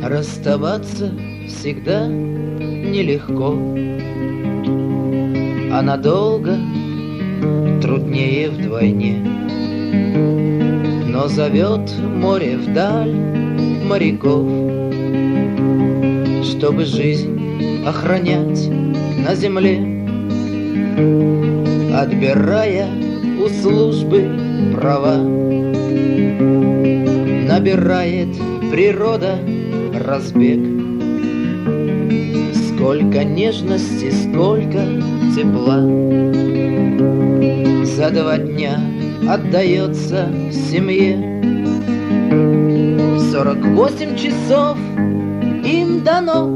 Расставаться всегда нелегко, а надолго труднее вдвойне. Но зовет море вдаль моряков, чтобы жизнь охранять на земле, отбирая у службы права. Набирает природа разбег. Сколько нежности, сколько тепла за 2 дня отдается семье. 48 часов им дано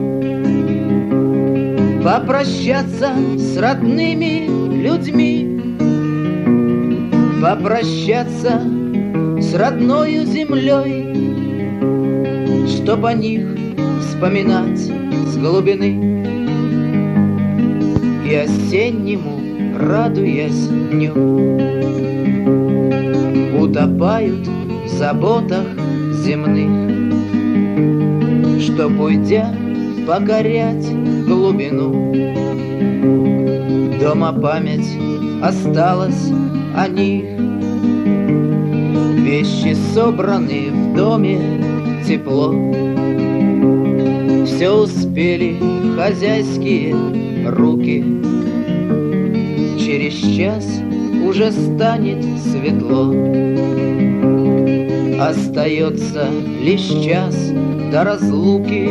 попрощаться с родными людьми, попрощаться с родною землей, чтоб о них вспоминать с глубины. И осеннему, радуясь дню, утопают в заботах земных, чтоб, уйдя, покорять глубину. Дома память осталась о них, вещи собраны в доме тепло. Все успели хозяйские руки, через час уже станет светло. Остается лишь час до разлуки.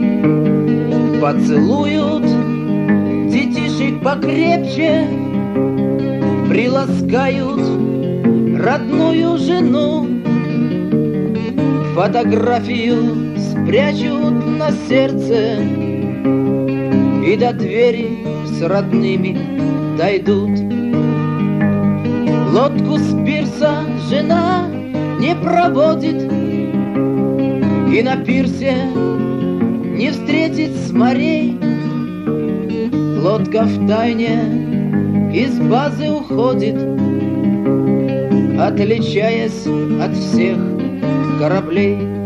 Поцелуют детишек покрепче, приласкают родную жену, фотографию спрячут на сердце и до двери с родными дойдут. Лодку с пирса жена не проводит и на пирсе не встретит с морей. Лодка втайне из базы уходит, отличаясь от всех кораблей.